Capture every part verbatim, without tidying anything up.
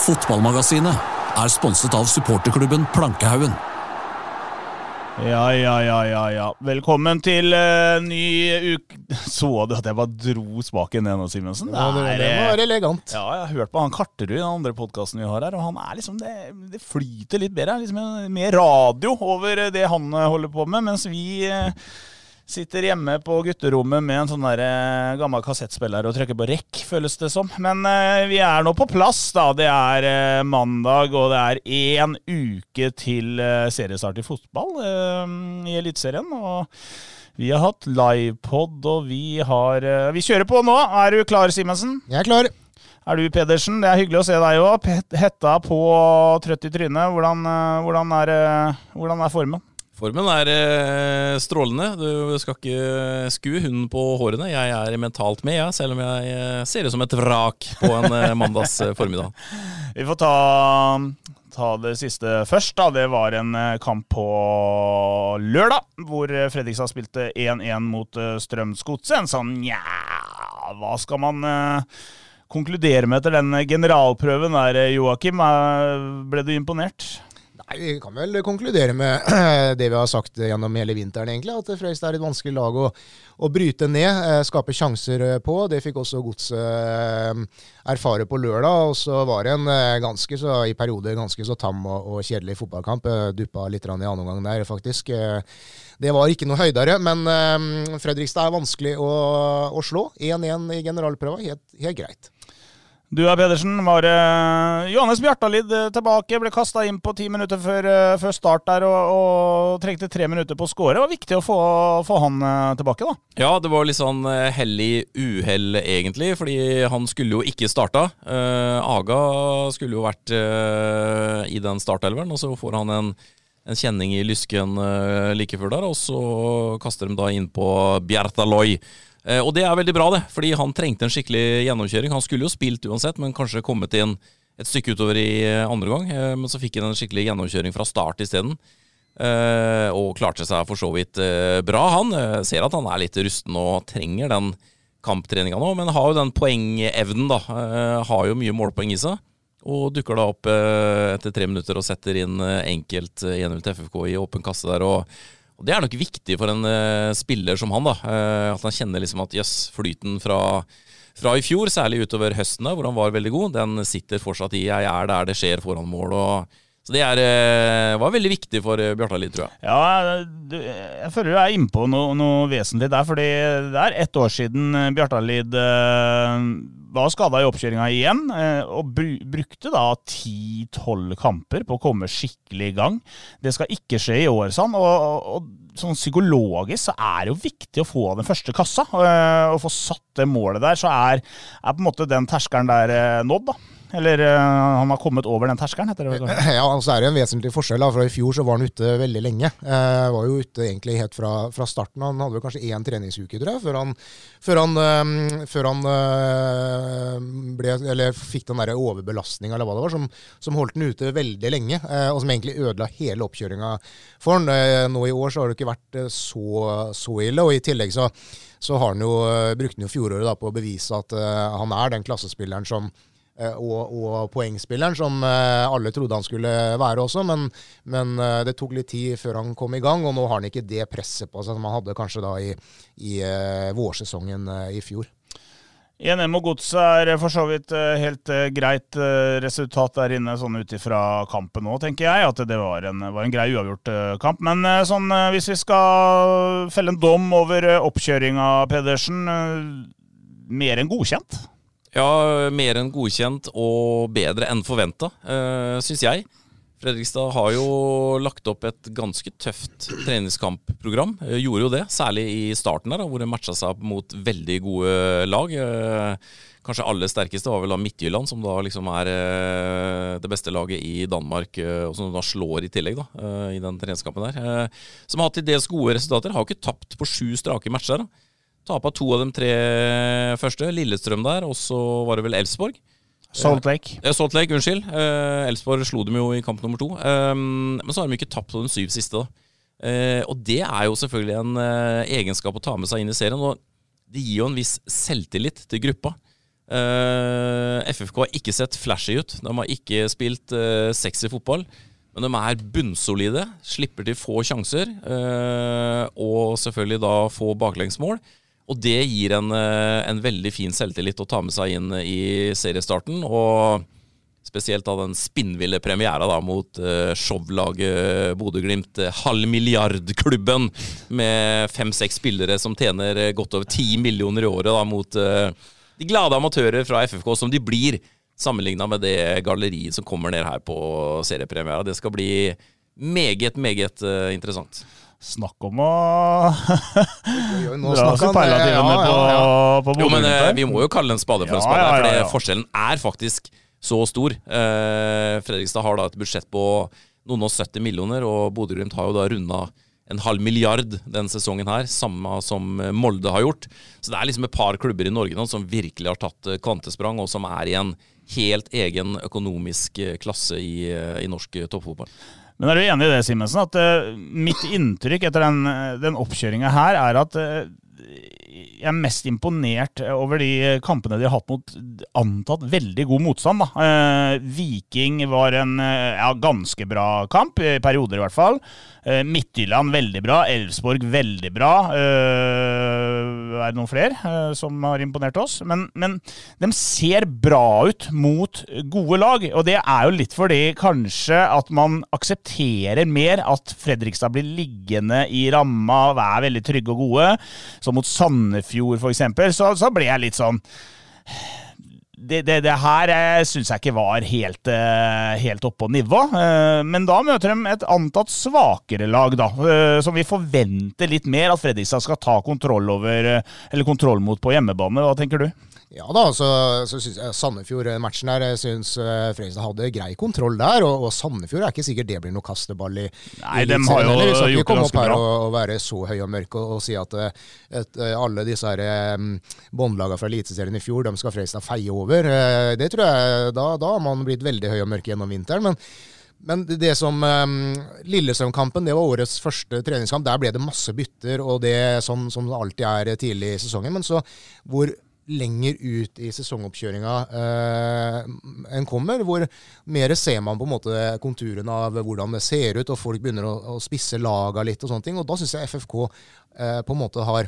Fotballmagasinet er sponset av supporterklubben Plankehaugen. Ja, ja, ja, ja, ja. Velkommen til uh, ny uke. Så du at jeg bare dro spaken ned nå, Simensen? Det, det, det var elegant. Ja, jeg har hørt på han Karterud i den andre podcasten vi har her, og han er liksom, det, det flyter litt bedre, liksom mer radio over det han holder på med, mens vi uh, sitter hjemme på gutterommet med en sånn der uh, gammel kassettspiller og trykker på rekk, føles det som. Men uh, vi er nå på plass da, det er uh, mandag, og det er en uke til uh, seriestart i fotball uh, i Elitserien, og vi har hatt livepod, og vi har uh, vi kjører på nå. Er du klar, Simensen? Jeg er klar. Er du, Pedersen? Det er hyggelig å se deg også. Hetta på trøtt i trynet. Hvordan, uh, hvordan, er, uh, hvordan er formen? Formen er eh, strålende. Du skal ikke skue hunden på hårene. Jeg er mentalt med, ja, selv om jeg eh, ser ut som et vrak på en eh, mandags eh, formiddag. Vi får ta, ta det siste først. Da. Det var en eh, kamp på lørdag, hvor Fredrikstad spilte en en mot eh, Strømsgodset. En sånn, ja, hva skal man eh, konkludere med etter den generalprøven der, Joakim? Ble du imponert? Nei, vi kan vel konkludere med det vi har sagt gjennom hele vinteren egentlig, at Fredrikstad er et vanskelig lag å, å bryte ned, skape sjanser på. Det fikk også Godset erfare på lørdag, og så var det en ganske så, i perioder ganske så tam og, og kjedelig fotballkamp. Duppa litt i andre omgang der, faktisk. Det var ikke noe høydere, men Fredrikstad er vanskelig å, å slå. en en i generalprøva, helt, helt greit. Du er Pedersen, var uh, Johannes Bjartalid tilbake, ble kastet inn på ti minutter før, uh, før start der, og, og trengte tre minutter på å score. Det var viktig å få, få han uh, tilbake da. Ja, det var litt sånn uh, hellig uhell egentlig, fordi han skulle jo ikke starta. Uh, Aga skulle jo vært uh, i den startelveren, og så får han en, en kjenning i lysken uh, like før der, og så kaster de da inn på Bjartaloy. Eh, og det er veldig bra det, fordi han trengte en skikkelig gjennomkjøring. Han skulle jo spilt uansett, men kanskje kommet inn et stykke utover i andre gang. Eh, men så fikk han en skikkelig gjennomkjøring fra start i stedet. Eh, og klarte seg for så vidt eh, bra. Han eh, ser at han er litt rusten og trenger den kamptreningen nå, men har jo den poengevnen da. Eh, har jo mye målpoeng i seg. Og dukker da opp eh, etter tre minutter og setter inn eh, enkelt eh, en null til F F K i åpen kasse der, og Og det er nok viktig for en uh, spiller som han da, uh, at han kjenner liksom at jøss, flyten fra, fra i fjor, særlig utover høsten da, hvor han var veldig god, den sitter fortsatt i, jeg er der det skjer foran mål, og så det er, uh, var veldig viktig for uh, Bjartalid, tror jeg. Ja, du, jeg føler du er inne på noe, noe vesentlig der, fordi det er ett år siden Bjartalid uh, var skadet i oppkjøringa igjen, og brukte da ti tolv kamper på å komme skikkelig i gang. Det skal ikke skje i år, sånn, og, og sånn psykologisk så er det jo viktig å få den første kassa, og få satt det målet der, så er, er på en måte den terskeren der nådd da. Eller uh, han har kommet over den terskeren, heter det vel? Ja, altså er det en vesentlig forskjell da, for i fjor så var han ute veldig lenge. Eh, var jo ute egentlig helt fra, fra starten. Han hadde jo kanskje én treningsuke, tror jeg, før han, før han, um, før han uh, ble, eller fikk den der overbelastningen, eller hva det var, som, som holdt den ute veldig lenge, eh, og som egentlig ødela hele oppkjøringen for han. Eh, nå i år så har det ikke vært så, så ille, og i tillegg så, så har han jo, brukt han jo fjoråret da, på å bevise at uh, han er den klassespilleren som Og, og poengspilleren som uh, alle trodde han skulle være også, men, men uh, det tok litt tid før han kom i gang, og nå har han ikke det presset på seg som han hadde kanskje da i, i uh, vårsesongen uh, i fjor. en en mot Godset er for så vidt uh, helt uh, greit uh, resultat der inne, sånn ut ifra kampen nå, tenker jeg, at det var en, var en grei uavgjort uh, kamp, men uh, sånn, uh, hvis vi skal felle en dom over uh, oppkjøringen, Pedersen, uh, mer enn godkjent? Ja, mer enn godkjent og bedre enn forventet, uh, synes jeg. Fredrikstad har jo lagt opp et ganske tøft treningskampprogram, uh, gjorde jo det, særlig i starten der, hvor det matchet seg mot veldig gode lag. Uh, kanskje aller sterkeste var vel da Midtjylland, som da liksom er uh, det beste laget i Danmark, uh, og som da slår i tillegg da, uh, i den treningskampen der. Uh, som har hatt til dels gode resultater, har ikke tapt på sju strake matcher da. Tapet to av de tre første, Lillestrøm der, og så var det vel Elfsborg. Salt Lake. Eh, Salt Lake, unnskyld. Eh, Elfsborg slo dem jo i kamp nummer to. Eh, men så har de ikke tapt på den syv siste da. Eh, og det er jo selvfølgelig en eh, egenskap å ta med seg inn i serien, og det gir jo en viss selvtillit til gruppa. Uh, F F K har ikke sett flashy ut. De har ikke spilt uh, sexy fotball, men de er bunnsolide, slipper til få sjanser, uh, og selvfølgelig da få baklengsmål. Og det gir en, uh, en veldig fin selvtillit å ta med seg inn i seriestarten, og spesielt da den spinnville premiere da, mot uh, showlaget Bodø-Glimt, uh, halv milliardklubben med fem-seks spillere som tjener uh, godt over ti millioner i året da, mot uh, de glade amatører fra F F K som de blir sammenlignet med det galleriet som kommer ned her på seriepremiere. Det skal bli meget, meget uh, interessant. Snakk om å Nå dra superlativene på, på Jo, men uh, Bodø-Glimt. vi må jo kalle en spade for en Ja, spade, ja, ja, for ja. forskjellen er faktisk så stor. Eh, Fredrikstad har da et budsjett på noen og sytti millioner, og Bodø-Glimt har jo da rundet en halv milliard den sesongen her, samme som Molde har gjort. Så det er liksom et par klubber i Norge nå som virkelig har tatt kvantesprang, og som er i en helt egen økonomisk klasse i, i norsk toppfotball. Men er du enig i det, Simensen, at uh, mitt inntrykk etter den, den oppkjøringen her er at uh, jeg er mest imponert over de kampene de har hatt mot antatt veldig god motstand. Da. Uh, Viking var en uh, ja, ganske bra kamp, i perioder i hvert fall. Uh, Midtjylland veldig bra, Elfsborg veldig bra. Uh, er det noen flere uh, som har imponert oss? Men, men de ser bra ut mot gode lag, og det er jo litt fordi kanskje at man aksepterer mer at Fredrikstad blir liggende i ramma og er veldig trygge og gode. Så mot Sandefjord for eksempel, så, så ble jeg litt sånn det, det, det her eh, synes jeg ikke var helt, eh, helt oppe på nivå, eh, men da møter de et antatt svakere lag da, eh, som vi forventer litt mer at Fredrikstad skal ta kontroll over, eh, eller kontroll mot på hjemmebane. Hva tenker du? Ja da, så, så synes jeg Sandefjord-matchen der, jeg synes uh, Fredrikstad hadde grei kontroll der, og, og Sandefjord er ikke sikkert det blir noe kasteball i Nei, de har jo gjort det gjort det ganske bra. Og, og være så høy og mørk og, og si at uh, et, uh, alle disse her um, båndlagene fra Eliteserien i fjor, de skal Fredrikstad feie over. Uh, det tror jeg, da, da har man blitt veldig høy og mørk gjennom vinteren, men Men det som um, Lillestrøm-kampen, det var årets første treningskamp. Der ble det masse bytter, og det sånn som det alltid er tidlig i sesongen. Men så hvor lenger ut i sesongoppkjøringa eh, en kommer, hvor mer ser man på en måte konturen av hvordan det ser ut, og folk begynner å, å spisse laga litt og sånne ting. Og da synes jeg F F K eh, på en måte har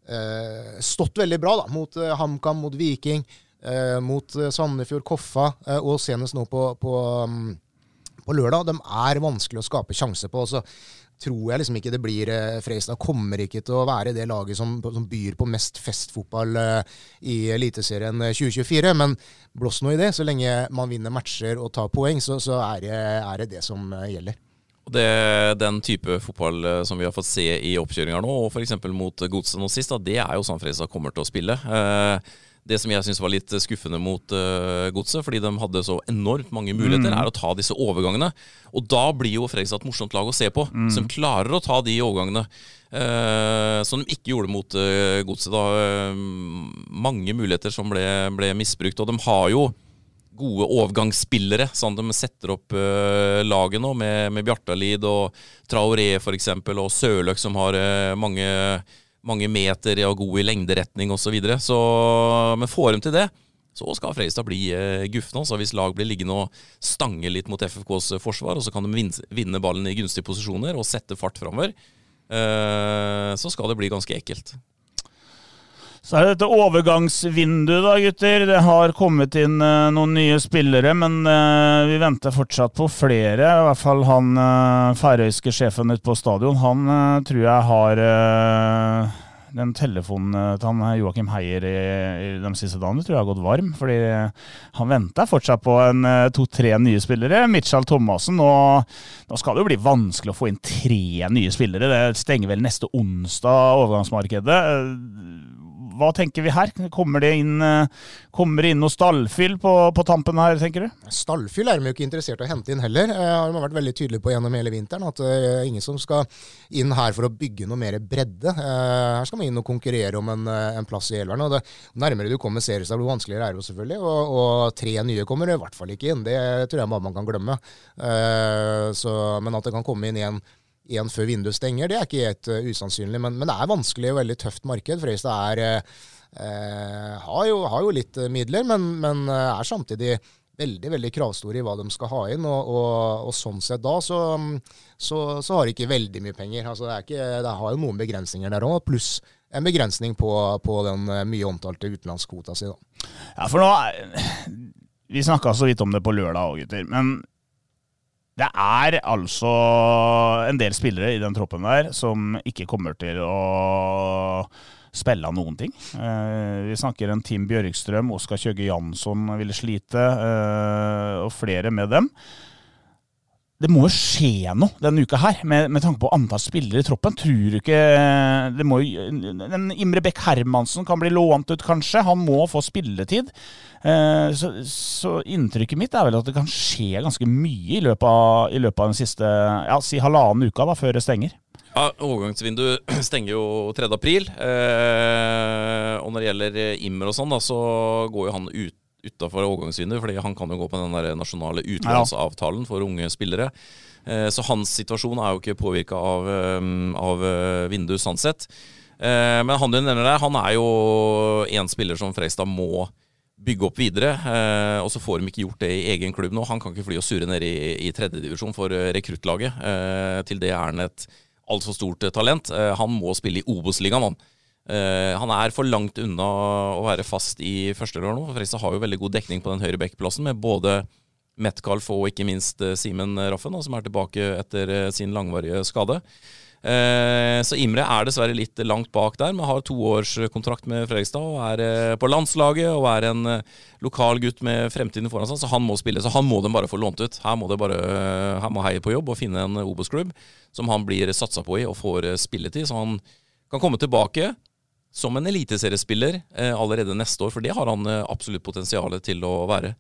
eh, stått veldig bra da, mot eh, HamKam, mot Viking, eh, mot eh, Sandefjord, Koffa, eh, og senest nå på, på um, på lørdag. De er vanskelig å skape sjanse på, og så tror jeg liksom ikke det blir eh, Fredrikstad kommer ikke til å være det laget som, som byr på mest festfotball eh, i Eliteserien tjue tjuefire, men blås nå i det. Så lenge man vinner matcher og tar poeng, så, så er, det, er det det som eh, gjelder. Og det, den type fotball eh, som vi har fått se i oppkjøringer nå, og for eksempel mot Godset nå sist, da, det er jo sånn Fredrikstad kommer til å spille. Eh, Det som jeg synes var litt skuffende mot uh, Godset, fordi de hadde så enormt mange muligheter, mm. er å ta disse overgangene. Og da blir jo Fredrikstad et morsomt lag å se på, mm. som klarer å ta de overgangene. Uh, som de ikke gjorde mot uh, Godset. Da. Uh, mange muligheter som ble, ble misbrukt, og de har jo gode overgangsspillere, sånn de setter opp uh, laget nå, med, med Bjartalid og Traoré for eksempel, og Sørløk som har uh, mange... mange meter og god i lengderetning og så videre. Så, men får de til det, så skal Fredrikstad bli eh, guffen. Så hvis lag blir liggende og stange litt mot F F Ks forsvar, og så kan de vinne, vinne ballen i gunstige posisjoner og sette fart fremover, eh, så skal det bli ganske ekkelt. Så er det dette overgangsvinduet da, gutter. Det har kommet inn uh, noen nye spillere, men uh, vi venter fortsatt på flere. I hvert fall han uh, færøyske sjefen ute på stadion, han uh, tror jeg har uh, den telefonen til han Joachim Heier i, i de siste dagene, tror jeg har gått varm, fordi han venter fortsatt på en uh, to-tre nye spillere. Mitchell Thomasen, og nå skal det jo bli vanskelig å få inn tre nye spillere. Det stenger vel neste onsdag overgangsmarkedet. Uh, Hva tenker vi her? Kommer det inn, kommer det inn noe stallfyll på, på tampen her, tenker du? Stallfyll er de jo ikke interessert i å hente inn heller. De har vært veldig tydelige på gjennom hele vinteren at det er ingen som skal inn her for å bygge noe mer bredde. Her skal man inn og konkurrere om en, en plass i elveren. Og det nærmere du kommer serier, så blir det vanskeligere er det selvfølgelig. Og, og tre nye kommer i hvert fall ikke inn. Det tror jeg bare man kan glemme. Så, men at det kan komme inn igjen igjen før vinduet stenger, det er ikke helt uh, usannsynlig, men, men det er vanskelig og veldig tøft marked. Fredrikstad er, eh, har, jo, har jo litt midler, men, men er samtidig veldig, veldig kravstore i hva de skal ha inn, og, og, og sånn sett da, så, så, så har de ikke veldig mye penger. Altså, det, er ikke, det har jo noen begrensninger der også, pluss en begrensning på, på den mye omtalte utenlandskvota si da. Ja, for nå, vi snakket så vidt om det på lørdag også, gutter, men det er altså en del spillere i den troppen der som ikke kommer til å spille av noen ting. Eh, vi snakker en Tim Bjørkstrøm, Oskar Kjøge Jansson ville slite, eh, og flere med dem. Det må jo skje noe denne uka her, med, med tanke på antall spillere i troppen. Tror du ikke det må jo, den Imre Bæk Hermansen kan bli lånt ut kanskje, han må få spilletid. Eh, så, så inntrykket mitt er vel at det kan skje ganske mye i løpet av, i løpet av den siste, ja, si halvannen uka da, før det stenger. Ja, overgangsvinduet stenger jo tredje april, eh, og når det gjelder Imre og sånn da, så går jo han ut utenfor overgangsvinduet, fordi han kan jo gå på den der nasjonale utlandsavtalen for unge spillere. Eh, så hans situasjon er jo ikke påvirket av, av vinduet sånn sett. Eh, men han du nevner der, han er jo en spiller som Fredrikstad må bygge opp videre, eh, og så får de ikke gjort det i egen klubb nå. Han kan ikke fly og surre ned i, i tredje divisjon for rekruttlaget. Eh, til det er han et alt for stort talent. Eh, han må spille i Obos-ligaen, han. Uh, han er for langt unna å være fast i første år nå. Fredrikstad har jo veldig god dekning på den høyre bekkplassen med både Metcalf og ikke minst uh, Simen Raffen, som er tilbake etter uh, sin langvarige skade. Uh, så Imre er dessverre litt langt bak der, men har to års kontrakt med Fredrikstad og er uh, på landslaget og er en uh, lokal gutt med fremtiden foran seg, så han må spille, så han må dem bare få lånt ut. Her må det bare, uh, her må heie på jobb og finne en Obos-klubb som han blir satset på i og får uh, spilletid, så han kan komme tilbake som en eliteseriespiller eh, allerede neste år, for det har han eh, absolutt potensial til å være.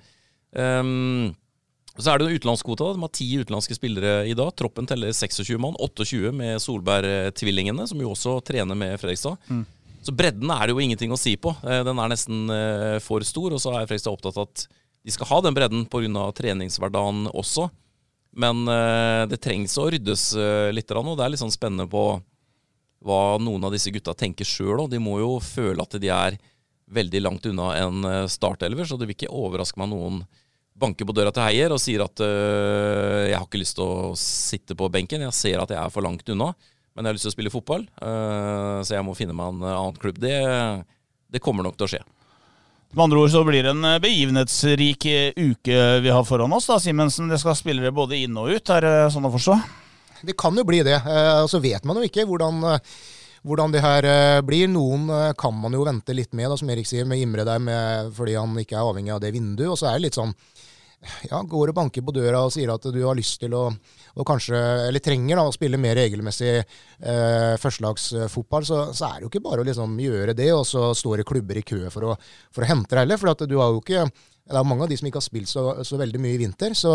Um, så er det en utenlandskvota, de har ti utenlandske spillere i dag, troppen teller seksogtjue mann, åtteogtjue med Solberg-tvillingene, som jo også trener med Fredrikstad. Mm. Så bredden er det jo ingenting å si på, eh, den er nesten eh, for stor, og så er Fredrikstad opptatt av at de skal ha den bredden på grunn av treningshverdagen også, men eh, det trengs å ryddes eh, litt, og det er litt sånn spennende på hva noen av disse gutta tenker selv, og de må jo føle at de er veldig langt unna en startelver, så det vil ikke overraske meg noen banker på døra til Heier og sier at øh, jeg har ikke lyst til å sitte på benken, jeg ser at jeg er for langt unna, men jeg har lyst til å spille fotball, øh, så jeg må finne meg en annen klubb. Det, det kommer nok til å skje. Med andre ord så blir det en begivenhetsrik uke vi har foran oss da, Simensen. Det skal spillere både inn og ut, er det sånn å forstå? Det kan jo bli det, og så vet man jo ikke hvordan, hvordan det her blir. Noen kan man jo vente litt med, da, som Erik sier, med Imre der, med, fordi han ikke er avhengig av det vinduet. Og så er det litt sånn, ja, går og banker på døra og sier at du har lyst til å, å kanskje, eller trenger da, å spille mer regelmessig eh, førstelagsfotball, så, så er det jo ikke bare å liksom gjøre det, og så står det klubber i kø for å, for å hente deg heller, for at du har jo ikke, det er mange av de som ikke har spilt så, så veldig mye i vinter, så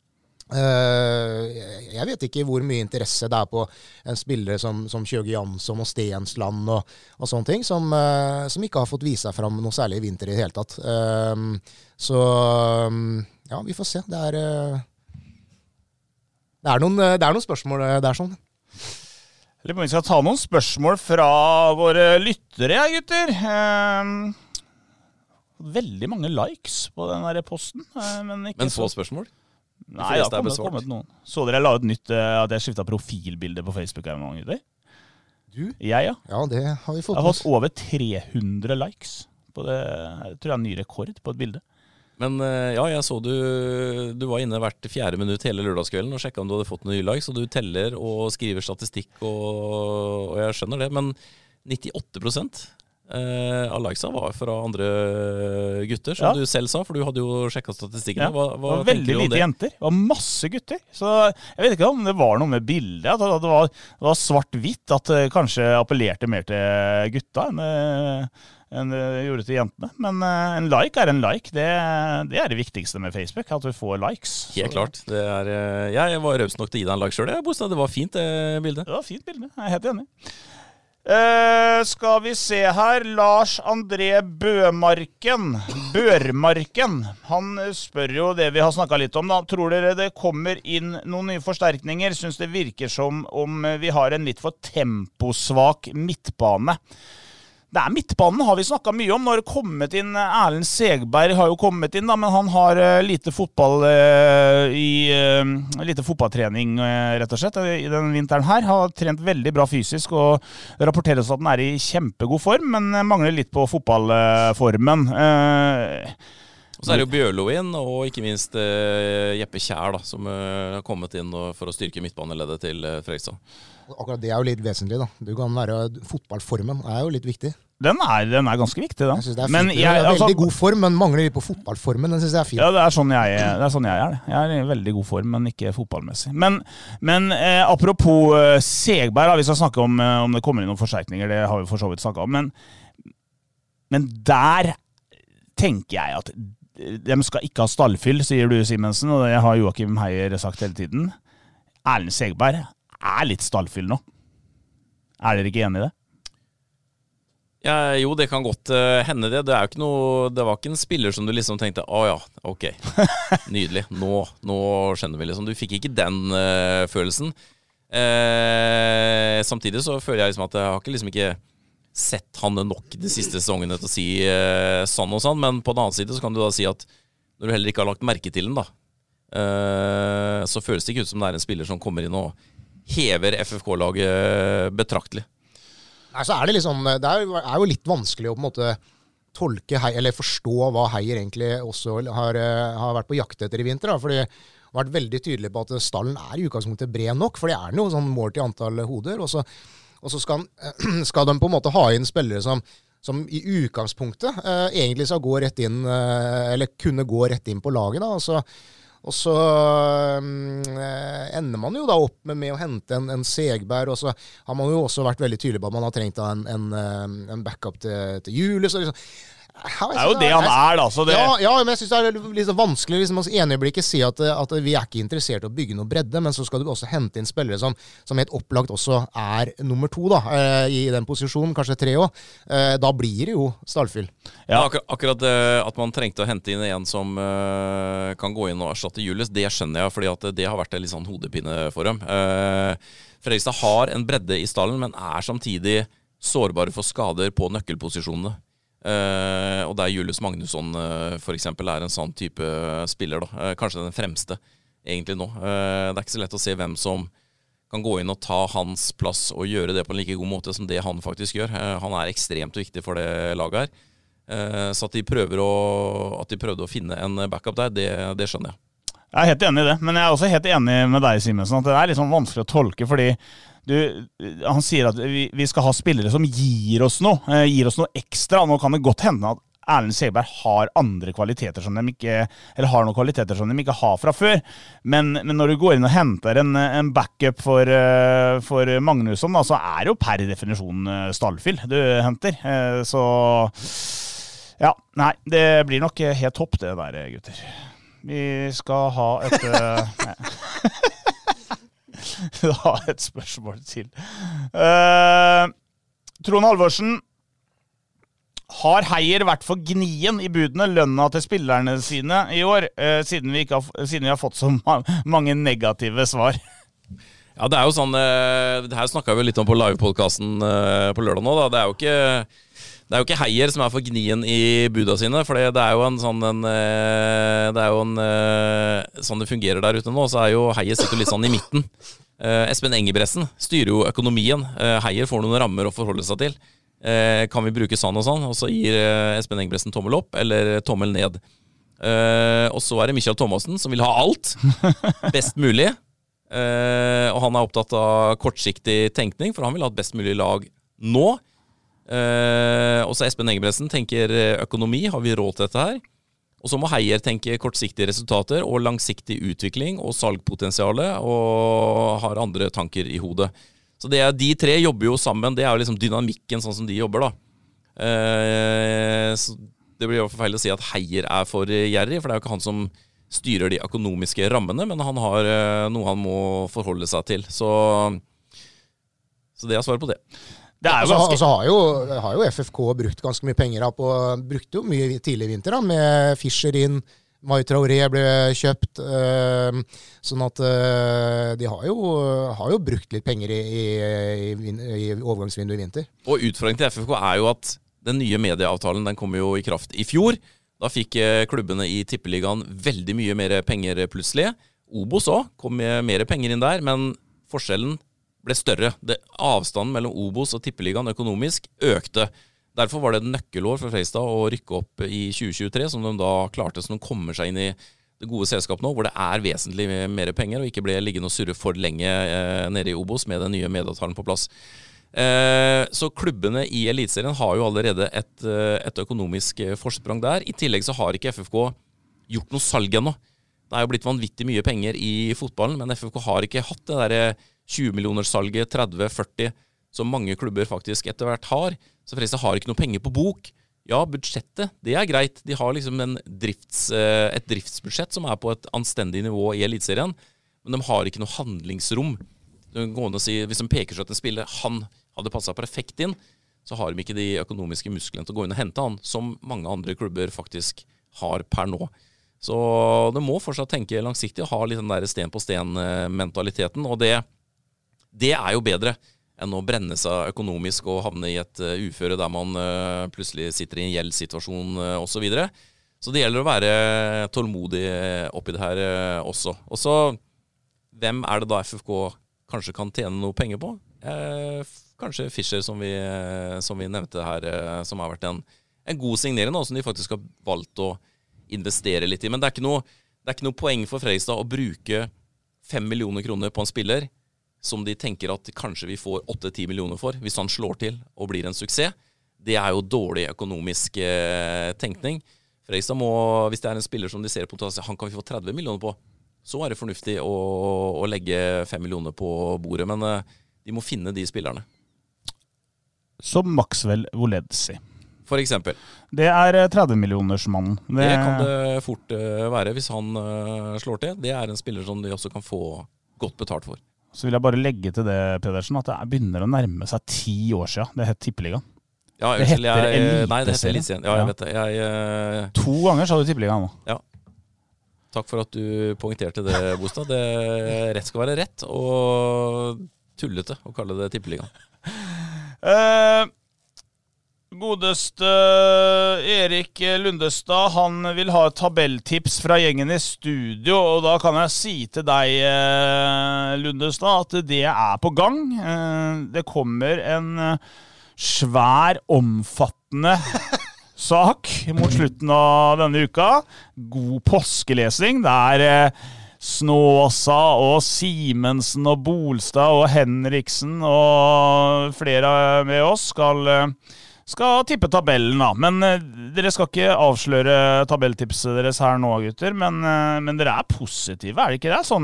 Uh, jeg vet ikke hvor mye interesse det er på en spillere som, som Kjøge Jansson og Stensland og, og sånne ting, som, uh, som ikke har fått vise seg fram noe særlig i vinter i det hele tatt. Uh, så um, ja, vi får se. Det er, uh, det er, noen, det er noen spørsmål der sånn. Eller vi skal ta noen spørsmål fra våre lyttere, ja, gutter. Uh, veldig mange likes på den der posten. Uh, men, ikke men få spørsmål? Nei, det har kommet, kommet noen. Så dere la ut nytt uh, at jeg skiftet profilbilde på Facebook her mange gutter? Du? Jeg, ja. Ja, det har vi fått. Jeg har fått over tre hundre likes på det. Jeg tror jeg har en ny rekord på et bilde. Men uh, ja, jeg så du, du var inne hvert fjerde minutt hele lørdagskvelden og sjekket om du hadde fått nye likes, og du teller og skriver statistikk, og, og jeg skjønner det, men nittiåtte prosent Uh, av likesa var fra andre gutter, som ja. Du selv sa, for du hadde jo sjekket statistikken. Ja. Hva, hva det var veldig lite det? Jenter. Det var masse gutter. Så jeg vet ikke om det var noe med bildet, at det var, det var svart-hvitt, at det kanskje appellerte mer til gutta enn, enn det gjorde til jentene. Men uh, en like er en like. Det, det er det viktigste med Facebook, at du får likes. Helt klart. Det er, uh, jeg var raus nok til å gi deg en like selv. Det var fint, det bildet. Det var fint bilde. Jeg er helt enig. Uh, skal vi se her, Lars André Bømarken Børmarken, han spør jo det vi har snakket litt om da. Tror dere det kommer inn noen nye forsterkninger? Synes det virker som om vi har en litt for temposvak midtbane. Det er midtbanen har vi snakket mye om. Nå har det kommet inn, Erlend Segberg har jo kommet inn, da, men han har uh, lite fotball uh, i uh, lite fotballtrening, uh, rett og slett, i den vinteren her. Har trent veldig bra fysisk, og rapporteres at den er i kjempegod form, men mangler litt på fotballformen. Uh, og så er det jo Bjørlo inn, og ikke minst uh, Jeppe Kjær, da, som uh, har kommet inn og, for å styrke midtbaneleddet til uh, Fredrikstad. Akkurat det er jo litt vesentlig, da. Du kan være, fotballformen er jo litt viktig. Den er, den er ganske viktig, da. Jeg synes det er fint. Men jeg, jeg er altså, veldig god form, men mangler litt på fotballformen. Den synes jeg er fint. Ja, det er sånn jeg, det er sånn jeg er. Det. Jeg er i veldig god form, men ikke fotballmessig. Men, men eh, apropos eh, Segberg, da, vi skal snakke om, eh, om det kommer inn noen forsterkninger, det har vi for så vidt snakket om, men, men der tenker jeg at de skal ikke ha stallfyll, sier du, Simensen, og det har Joakim Heier sagt hele tiden. Erlend Segberg er litt stallfyll nå. Er dere ikke enige i det? Ja, jo, det kan godt uh, hende det. Det er jo ikke noe, det var ikke en spiller som du liksom tenkte, å ja, ok, nydelig, nå, nå skjønner vi liksom. Du fikk ikke den uh, følelsen. Uh, samtidig så føler jeg liksom at jeg har ikke, liksom ikke sett han nok de siste sesongene til å si uh, sånn og sånn, men på den annen side så kan du da si at når du heller ikke har lagt merke til den da, uh, så føles det ikke ut som det er en spiller som kommer inn og hever F F K-laget betraktelig. Nei, så er det liksom, det er jo, er jo litt vanskelig å på en måte tolke, eller forstå hva Heier egentlig også har, har vært på jakt etter i vinter, da, fordi det har vært veldig tydelig på at stallen er i utgangspunktet bred nok, for det er jo sånn mål til antall hoder, og så, og så skal, skal de på en måte ha inn spillere som, som i utgangspunktet eh, egentlig skal gå rett inn, eh, eller kunne gå rett inn på laget, da, og så Og så um, ender man jo da opp med, med å hente en, en Segberg, og så har man jo også vært veldig tydelig på at man har trengt en, en, en backup til, til Julius. Og liksom. Det er jo det han er, da. Så det... ja, ja, men jeg synes det er litt vanskelig liksom, å i ene øyeblikket si at, at vi er ikke interessert i å bygge noe bredde, men så skal du også hente inn spillere som, som helt opplagt også er nummer to da, i den posisjonen, kanskje tre også. Da blir det jo stallfyll. Ja, akkur akkurat at man trengte å hente inn en som uh, kan gå inn og erstatte Julius, det skjønner jeg, fordi at det har vært en litt sånn hodepine for dem. Uh, Fredrikstad har en bredde i stallen, men er samtidig sårbare for skader på nøkkelposisjonene. Uh, og der Julius Magnusson uh, for eksempel er en sånn type spiller da. Uh, kanskje den fremste egentlig nå. Uh, det er ikke så lett å se hvem som kan gå inn og ta hans plass og gjøre det på en like god måte som det han faktisk gjør. Uh, han er ekstremt viktig for det laget her. Uh, så at de, prøver å, at de prøvde å finne en backup der, det, det skjønner jeg. Jeg er helt enig i det, men jeg er også helt enig med deg, Simensen, at det er litt sånn vanskelig å tolke, fordi du, han sier at vi, vi skal ha spillere som gir oss noe, eh, gir oss noe ekstra. Nå kan det godt hende at Erlend Segberg har andre kvaliteter som de ikke, eller har noen kvaliteter som de ikke har fra før. Men, men når du går inn og henter en, en backup for, uh, for Magnusson, da, så er det jo per definisjon stallfyll du henter. Uh, så ja, nei, det blir nok helt topp det der, gutter. Vi skal ha et uh, Vi har et spørsmål til. Uh, Trond Halvorsen, har Heier vært for gnien i budene lønna til spillerne sine i år, uh, siden, vi ikke har, siden vi har fått så ma mange negative svar? Ja, det er jo sånn, uh, det her snakket vi litt om på livepodcasten uh, på lørdag nå, da. Det er jo ikke... Det er jo ikke Heier som er for gnien i buda sine, for det er jo en sånn en, det er jo en sånn det fungerer der ute nå, så er jo Heier sitter litt sånn i midten. Espen Engebretsen styrer jo økonomien. Heier får noen rammer å forholde seg til. Kan vi bruke sånn og sånn? Og så gir Espen Engebretsen tommel opp eller tommel ned. Og så er det Michael Thomassen som vil ha alt best mulig. Og han er opptatt av kortsiktig tenkning, for han vil ha et best mulig lag nå. Uh, og så Espen Engebretsen tenker økonomi, har vi råd til dette her? Og så må Heier tenke kortsiktige resultater og langsiktig utvikling og salgpotensiale, og har andre tanker i hodet. Så det er, de tre jobber jo sammen, det er jo liksom dynamikken sånn som de jobber da. Uh, så det blir jo for feil å si at Heier er for gjerrig, for det er jo ikke han som styrer de økonomiske rammene, men han har uh, noe han må forholde seg til. Så, så det er svaret på det. Det er jo altså, ganske... altså har, jo, har jo F F K brukt ganske mye penger på, brukte jo mye tidlig i vinter da, med Fischer inn, Mai Traoré ble kjøpt, øh, sånn at øh, de har jo, har jo brukt litt penger i, i, i, i overgangsvinduet i vinter. Og utfordringen til F F K er jo at den nye medieavtalen den kom jo i kraft i fjor. Da fikk klubbene i Tippeligaen veldig mye mer penger plutselig. Obos også kom med mer penger inn der, men forskjellen ble større. Det, avstanden mellom Obos og Tippeligaen økonomisk økte. Derfor var det et nøkkelår for Fredrikstad å rykke opp i tjue tjuetre, som de da klarte, så de kommer seg inn i det gode selskapet nå, hvor det er vesentlig mer penger, og ikke ble liggende og surre for lenge eh, nede i Obos med den nye medieavtalen på plass. Eh, så klubbene i Eliteserien har jo allerede et, et økonomisk forsprang der. I tillegg så har ikke F F K gjort noe salg ennå. Det er jo blitt vanvittig mye penger i fotballen, men F F K har ikke hatt det der tjue millioner salget, tretti førti, som mange klubber faktisk etter hvert har. Så Fredrikstad har ikke noe penger på bok. Ja, budsjettet, det er greit. De har liksom en drifts, et driftsbudsjett som er på et anstendig nivå i Eliteserien, men de har ikke noe handlingsrom. Si, hvis de peker seg til en spiller, han hadde passet perfekt inn, så har de ikke de økonomiske musklene til å gå inn og hente han, som mange andre klubber faktisk har per nå. Så det må fortsatt tenke langsiktig og ha litt den der sten på sten-mentaliteten, og det, det er jo bedre enn å brenne seg økonomisk og havne i et uh, uføre der man uh, plutselig sitter i en gjeldssituasjon uh, og så videre. Så det gjelder å være tålmodig oppi det her uh, også. Og så, hvem er det da F F K kanskje kan tjene noe penger på? Eh, kanskje Fischer, som vi, som vi nevnte her, uh, som har vært en, en god signering nå, som de faktisk har valgt å investere litt i. Men det er ikke noe, det er ikke noe poeng for Fredrikstad å bruke fem millioner kroner på en spiller som de tenker at kanskje vi får åtte til ti millioner for, hvis han slår til og blir en suksess. Det er jo dårlig økonomisk eh, tenkning. Fredrikstad må, hvis det er en spiller som de ser på, han kan vi få tretti millioner på, så er det fornuftig å, å legge fem millioner på bordet, men eh, de må finne de spillerne. Som Maxwell Woledzi. For eksempel. Det er tretti millioners mannen. Det... det kan det fort uh, være hvis han uh, slår til. Det er en spiller som de også kan få godt betalt for. Så vil jeg bare legge til det, Pedersen, at det begynner å nærme seg ti år siden. Det heter Tippeligaen. Ja, det heter Eliteserien. Nei, det heter Eliteserien. Ja, jeg vet det. Jeg, uh... To ganger så har du Tippeligaen nå. Ja. Takk for at du poengterte det, Bostad. Det rett skal være rett, og tullete å kalle det Tippeligaen. Uh... Godeste Erik Lundestad, han vil ha et tabelltips fra gjengen i studio, og da kan jeg si til deg, Lundestad, at det er på gang. Det kommer en svær, omfattende sak mot slutten av denne uka. God påskelesing. Det er Snåsa og Simensen og Bolstad og Henriksen og flere med oss skal... skal tippe tabellen da, men uh, dere skal ikke avsløre tabelltipset deres her nå, gutter, men, uh, men dere er positive, er det ikke det? Sånn,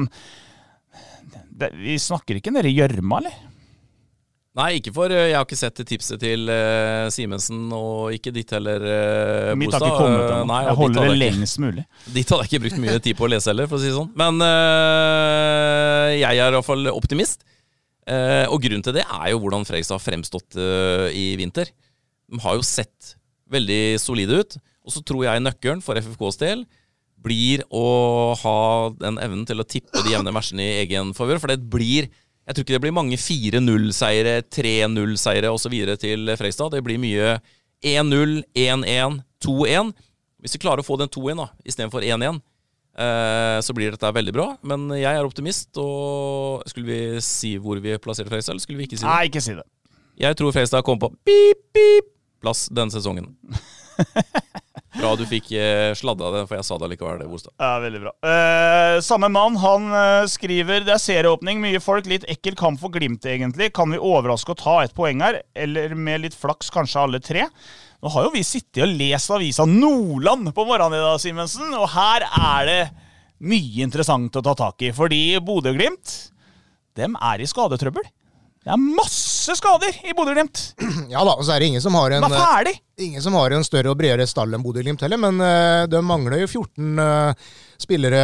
det, vi snakker ikke nede i gjørma, eller? Nei, ikke for, jeg har ikke sett tipset til uh, Simensen, og ikke ditt heller, uh, Mitt har ikke kommet ennå. Nei, jeg holder det lengst mulig. Ditt hadde jeg ikke brukt mye tid på å lese heller, for å si det sånn. Men uh, jeg er i hvert fall optimist, uh, og grunnen til det er jo hvordan Fredrikstad har fremstått uh, i vinter. De har jo sett veldig solide ut, og så tror jeg nøkkelen for F F K's del blir å ha den evnen til å tippe de jevne matchene i egen favør, for det blir, jeg tror ikke det blir mange fire null-seiere, tre null-seiere og så videre til Fredrikstad. Det blir mye én null, én én, to én. Hvis vi klarer å få den to én da, i stedet for én én, eh, så blir dette veldig bra, men jeg er optimist, og skulle vi si hvor vi plasserer Fredrikstad, eller skulle vi ikke si det? Nei, ikke si det. Jeg tror Fredrikstad kommer på pip, pip, plass denne sesongen. Bra du fikk eh, sladda det, for jeg sa det likevel det, Bostad. Ja, veldig bra. Eh, samme mann, han eh, skriver, det er serieåpning, mye folk, litt ekkel kamp for Glimt egentlig. Kan vi overraske å ta et poeng her, eller med litt flaks kanskje alle tre? Nå har jo vi sittet og lest avisa Nordland på morgenen i dag, Simensen, og her er det mye interessant å ta tak i, fordi Bodø-Glimt, dem er i skadetrøbbel. Det er masse skader i Bodø-Glimt. Ja da, og så er det ingen som har en, de er ferdig. Ingen som har en større og bredere stall enn Bodø-Glimt heller, men uh, de mangler jo fjorten uh, spillere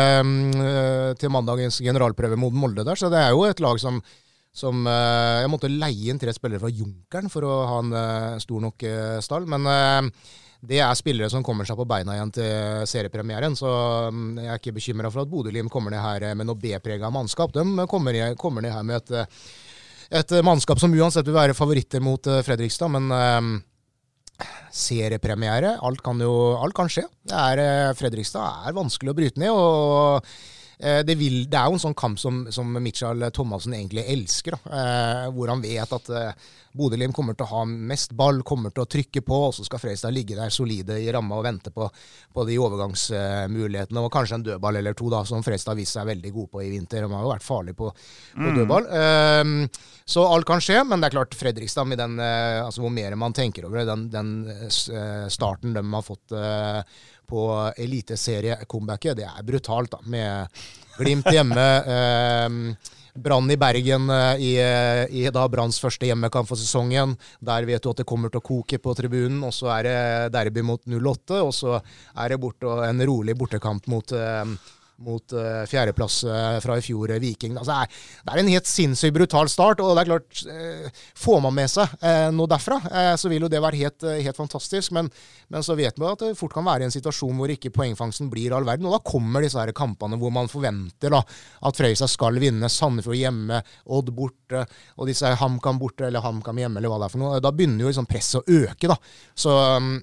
uh, til mandagens generalprøve mot Molde der, så det er jo et lag som, som uh, jeg måtte leie inn tre spillere fra Junkeren for å ha en uh, stor nok uh, stall, men uh, det er spillere som kommer seg på beina igjen til seriepremieren, så um, jeg er ikke bekymret for at Bodø-Glimt kommer ned her med noe B-preget mannskap. De kommer, kommer ned her med et uh, Et mannskap som uansett vil være favoritter mot uh, Fredrikstad, men uh, seriepremiere. Alt kan jo alt kan skje. Det er, Fredrikstad er vanskelig å bryte ned, og det, vil, det er jo en sånn kamp som, som Mitchell Thomassen egentlig elsker, eh, hvor han vet at eh, Bodø-Glimt kommer til å ha mest ball, kommer til å trykke på, og så skal Fredrikstad ligge der solide i ramma og vente på, på de overgangsmulighetene, og kanskje en dødball eller to da, som Fredrikstad vist seg veldig god på i vinter. De har jo vært farlig på, på mm. dødball. Um, så alt kan skje, men det er klart Fredrikstad med den, uh, altså hvor mer man tenker over det, den, den uh, starten de har fått uh, på eliteserie-comebacket, det er brutalt da, med Glimt hjemme, uh, Brann i Bergen i, i da Branns første hjemmekamp for sesongen. Der vet du at det kommer til å koke på tribunen, og så er det derby mot null åtte, og så er det borte, en rolig bortekamp mot, mot fjerdeplass fra i fjor, Viking. Altså, det, er, det er en helt sinnssykt brutal start, og det er klart, får man med seg noe derfra, så vil jo det være helt, helt fantastisk, men, men så vet man at det fort kan være en situasjon hvor ikke poengfangsten blir all verden, og da kommer disse her kampene hvor man forventer da, at Fredrikstad skal vinne, Sandefjord hjemme, Odd borte, og disse HamKam borte, eller HamKam hjemme, eller hva det er for noe. Da begynner jo liksom presset å øke da. Så,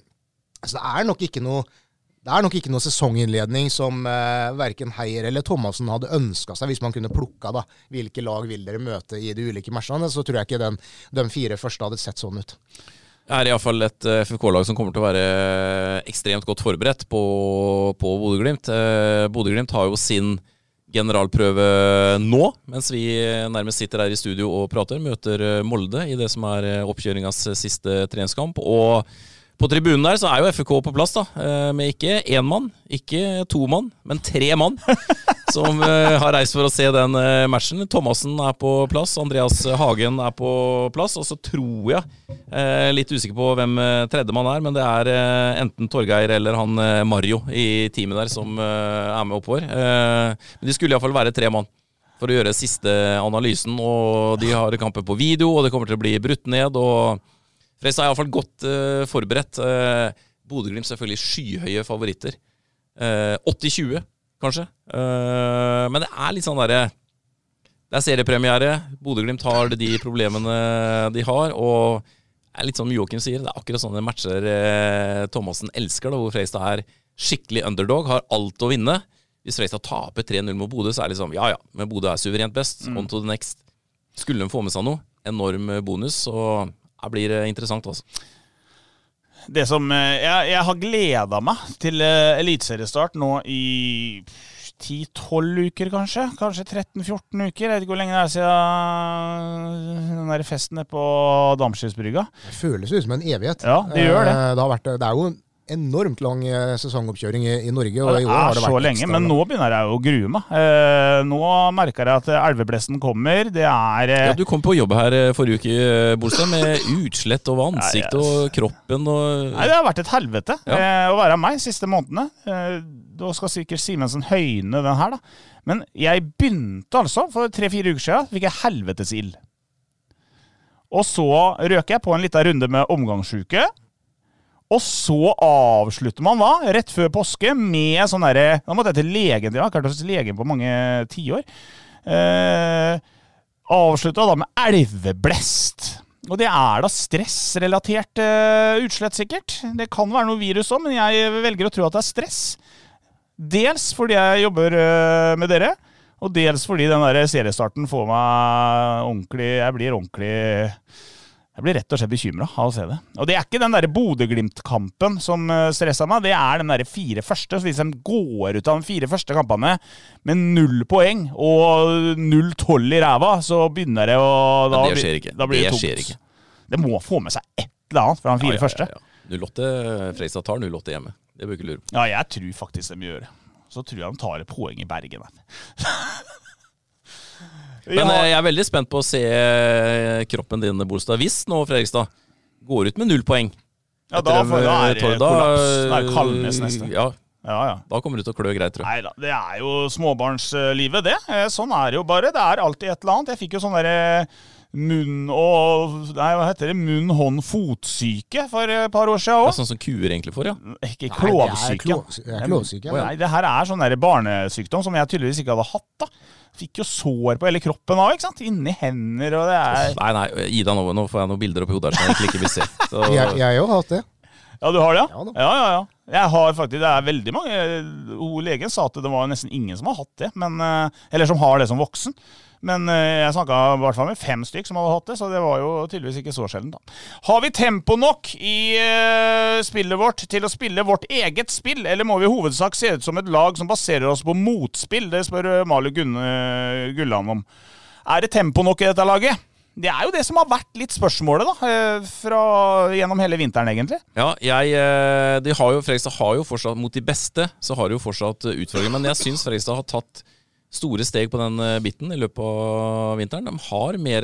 så det er nok ikke noe Det er nok ikke noe sesonginnledning som eh, hverken Heier eller Thomassen hadde ønsket seg hvis man kunne plukka da, hvilke lag vil dere møte i de ulike matchene, så tror jeg ikke den, de fire første hadde sett sånn ut. Det er i hvert fall et F F K-lag som kommer til å være ekstremt godt forberedt på, på Bodø-Glimt. Eh, Bodø-Glimt har jo sin generalprøve nå, mens vi nærmest sitter her i studio og prater, møter Molde i det som er oppkjøringas siste treningskamp, og på tribunen der så er jo F F K på plass da, med ikke én mann, ikke to mann, men tre mann, som har reist for å se den matchen. Thomassen er på plass, Andreas Hagen er på plass, og så tror jeg, litt usikker på hvem tredje mann er, men det er enten Torgeir eller han Mario i teamet der som er med oppover. Men de skulle i hvert fall være tre mann for å gjøre siste analysen, og de har kampen på video, og det kommer til å bli brutt ned, og Fredrikstad er i hvert fall godt uh, forberedt. Uh, Bodø-Glimt selvfølgelig skyhøye favoritter. Uh, åtti tjue, kanskje. Uh, men det er litt sånn der, det er seriepremiere. Bodø-Glimt har de problemene de har, og det er litt som Joakim sier, det er akkurat sånne matcher uh, Thomassen elsker, da, hvor Fredrikstad er skikkelig underdog, har alt å vinne. Hvis Fredrikstad taper tre null mot Bodø, så er det liksom, ja ja, men Bodø er suverent best. Mm. On to the next. Skulle de få med seg noe, enorm bonus, og det blir interessant også. Det som, jeg, jeg har gledet meg til elitseriestart nå i ti tolv uker kanskje, kanskje tretten fjorten uker, jeg vet ikke hvor lenge det er siden den der festen på Damskipsbrygga. Det føles ut som en evighet. Ja, det gjør det. Det har vært, det er jo enormt lang sesongoppkjøring i, i Norge, og ja, det i år har det vært så lenge, men nå begynner jeg å grue meg. Eh, nå merker jeg at elveblessen kommer, det er... Eh... Ja, du kom på jobb her forrige uke, Bolstad, med utslett over ansikt ja, yes. og kroppen og... Nei, det har vært et helvete ja. eh, å være meg siste månedene. Eh, da skal sikkert Simensen høyne den her da. Men jeg begynte altså, for tre-fire uker siden, fikk jeg helvetesild. Og så røk jeg på en liten runde med omgangssjuke, og så avslutter man da, rett før påske, med sånn der, da måtte jeg til legen, jeg har ikke vært hos legen på mange tiår, eh, avslutter da med elveblest. Og det er da stressrelatert eh, utslett sikkert. Det kan være noe virus også, men jeg velger å tro at det er stress. Dels fordi jeg jobber eh, med dere, og dels fordi den der seriestarten får meg ordentlig, jeg blir ordentlig... Jeg blir rett og slett bekymret av å se det. Og det er ikke den der Bodø-Glimt-kampen som stresset meg, det er den der fire første. Så hvis de går ut av de fire første kampene med null poeng og null tolv i ræva, så begynner det å... Da, det skjer ikke. Da blir det, det skjer ikke. Det må få med seg et eller annet fra de fire ja, ja, første. Ja, ja. null åtte, Fredrikstad tar null åtte hjemme. Det bør ikke lure på. Ja, jeg tror faktisk de gjør det. Så tror jeg de tar et poeng i Bergen. Men ja. jeg er veldig spent på å se kroppen din, Bolstad. Hvis nå Fredrikstad går ut med null poeng. Ja, da, for, da er det kollaps. Da er det Kalnes neste. Ja, ja, ja. Da kommer du til å klø greit, tror jeg. Neida, det er jo småbarnslivet, det. Sånn er det jo bare. Det er alltid et eller annet. Jeg fikk jo sånn der munn- og... Nei, hva heter det? Munn-hånd-fotsyke for et par år siden også. Ja, sånn som kuer egentlig får, ja. Ikke klovsyke. Det er klovsyke, ja. Nei, det her er sånn der barnesykdom som jeg tydeligvis ikke hadde hatt, da. Fikk jo sår på hele kroppen av, ikke sant? Inni hender, og det er... Nei, nei, Ida, nå, nå får jeg noen bilder opp i hodet her som jeg egentlig ikke vil se. Så... Jeg, jeg har jo hatt det. Ja, du har det, ja? Ja, da. Ja, ja, ja. Jeg har faktisk, det er veldig mange, hun legen sa at det var nesten ingen som har hatt det, men, eller som har det som voksen. Men jeg snakket i hvert fall med fem stykk som hadde hatt det, så det var jo tydeligvis ikke så sjelden da. Har vi tempo nok i uh, spillet vårt til å spille vårt eget spill, eller må vi i hovedsak se ut som et lag som baserer oss på motspill? Det spør Malu Gulland om. Er det tempo nok i dette laget? Det er jo det som har vært litt spørsmålet da, fra, gjennom hele vinteren egentlig. Ja, jeg, de har jo, Fredrikstad har jo fortsatt, mot de beste, så har de jo fortsatt utfordringer, men jeg synes Fredrikstad har tatt store steg på den biten i løpet av vinteren. De har mer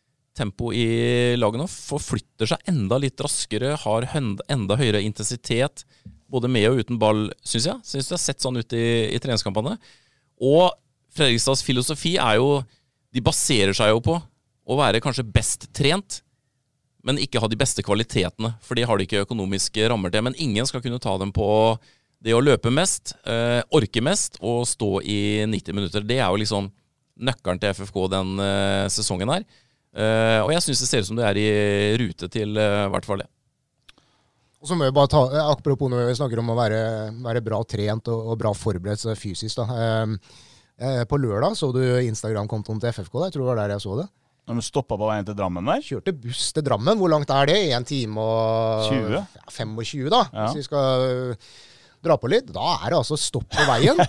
tempo i laget nå, forflytter seg enda litt raskere, har enda høyere intensitet, både med og uten ball, synes jeg. Synes det har sett sånn ut i, i treningskampene. Og Fredrikstads filosofi er jo, de baserer seg jo på å være kanskje best trent, men ikke ha de beste kvalitetene, for de har de ikke økonomiske rammer til. Men ingen skal kunne ta dem på det å løpe mest, eh, orke mest og stå i nitti minutter. Det er jo liksom nøkkelen til F F K den eh, sesongen her. Eh, og jeg synes det ser ut som det er i rute til eh, hvert fall det. Og så må vi bare ta, apropos når vi snakker om å være, være bra trent og, og bra forberedt fysisk da. Eh, eh, på lørdag så du Instagram-kontoen til F F K, da. Jeg tror det var der jeg så det. Når du stoppet på veien til Drammen der? Kjørte buss til Drammen. Hvor langt er det? En time og tjue? Ja, femogtjue da. Ja. Hvis vi skal dra på litt. Da er det altså stopp på veien.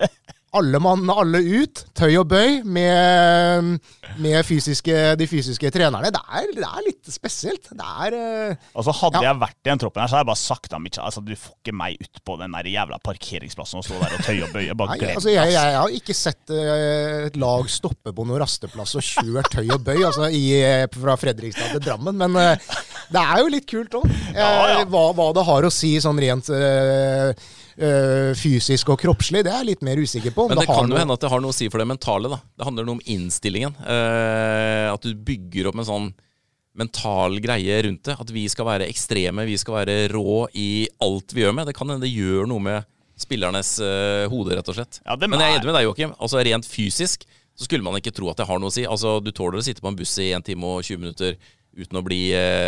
Alle mann, alle ut. Tøy og bøy med, med fysiske, de fysiske trenerne. Det er, det er litt spesielt. Det er... Altså hadde ja. jeg vært i den troppen her, så hadde jeg bare sagt dem ikke. Altså, du får ikke meg ut på den der jævla parkeringsplassen og stå der og tøy og bøye. Bare Nei, altså, jeg, jeg har ikke sett uh, et lag stoppe på noen rasteplass og kjøre tøy og bøy altså, i, fra Fredrikstad til Drammen. Men uh, det er jo litt kult også. Uh, ja, ja. Hva, hva det har å si sånn rent... Uh, Uh, fysisk og kroppslig, det er jeg litt mer usikker på. Men det, det kan noe... jo hende at det har noe å si for det mentale da. Det handler noe om innstillingen. Uh, at du bygger opp en sånn mental greie rundt det. At vi skal være ekstreme, vi skal være rå i alt vi gjør med. Det kan hende det gjør noe med spillernes uh, hode, rett og slett. Ja, Men jeg er enig med deg, Joakim. Altså rent fysisk så skulle man ikke tro at det har noe å si. Altså du tåler å sitte på en buss i en time og tjue minutter uten å bli